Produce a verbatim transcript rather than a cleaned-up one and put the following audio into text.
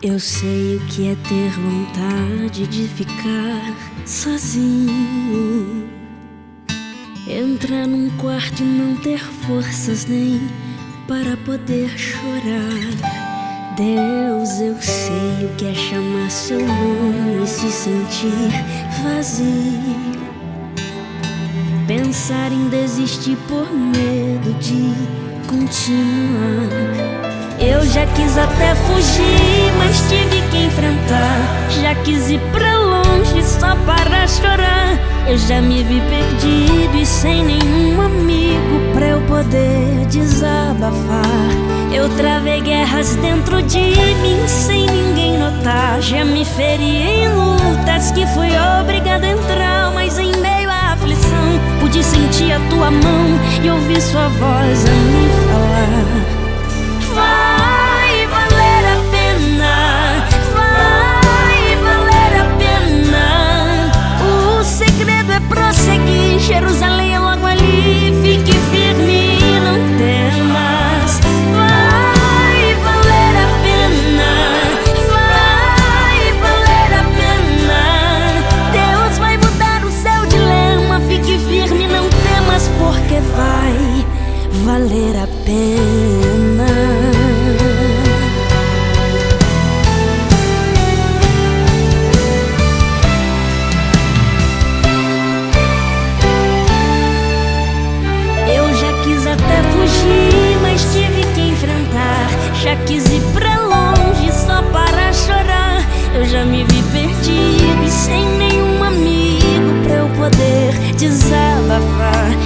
Eu sei o que é ter vontade de ficar sozinho, entrar num quarto e não ter forças nem para poder chorar. Deus, eu sei o que é chamar seu nome e se sentir vazio, pensar em desistir por medo de continuar. Eu já quis até fugir, mas tive que enfrentar. Já quis ir pra longe só para chorar. Eu já me vi perdido e sem nenhum amigo pra eu poder desabafar. Eu travei guerras dentro de mim sem ninguém notar. Já me feri em lutas que fui obrigado a entrar, mas em meio à aflição pude sentir a tua mão e ouvir sua voz a me falar. Vai valer a pena, vai valer a pena. O segredo é prosseguir, Jerusalém é logo ali. Fique firme, não temas. Vai valer a pena, vai valer a pena. Deus vai mudar o seu dilema. Fique firme, não temas, porque vai valer a pena. Até fugir, mas tive que enfrentar. Já quis ir pra longe só para chorar. Eu já me vi perdido e sem nenhum amigo pra eu poder desabafar.